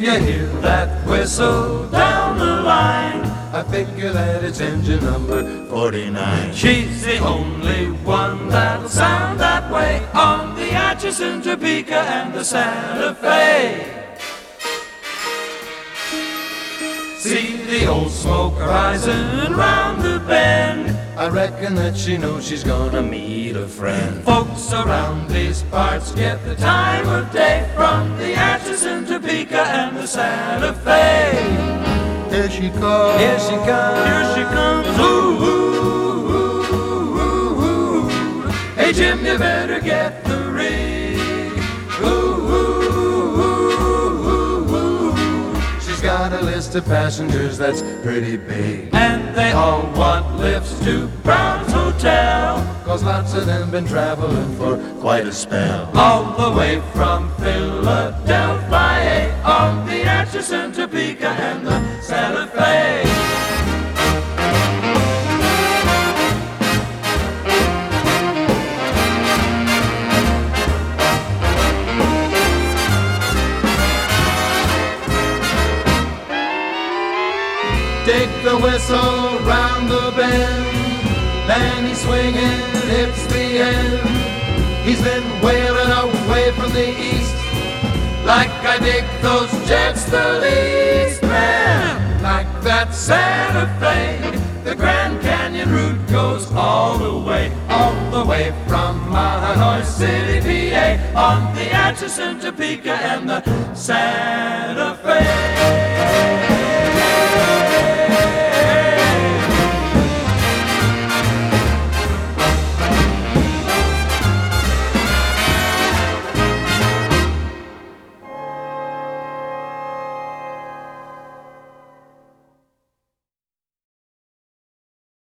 you hear that whistle down the line, I figure that it's engine number 49. She's the only one that'll sound that way on the Atchison, Topeka, and the Santa Fe. See the old smoke rising round the bend, I reckon that she knows she's gonna meet a friend. Folks around these parts get the time of day from the Atchison, Topeka, and the Santa Fe. Here she comes, here she comes, here she comes. Ooh, ooh, ooh, ooh, ooh. Hey Jim, you better get the rig. Ooh, ooh, ooh, ooh, ooh. She's got a list of passengers that's pretty big, and they all want lifts to Brown's Hotel, 'cause lots of them been traveling for quite a spell, all the way from Philadelphia on the Atchison, Topeka, and the Santa Fe. Take the whistle round the bend, then he's swinging, it's the end. He's been wailing away from the east, like I dig those jets the least. Man, like that Santa Fe, the Grand Canyon route goes all the way from Mahanoy City, PA, on the Atchison, Topeka, and the Santa Fe.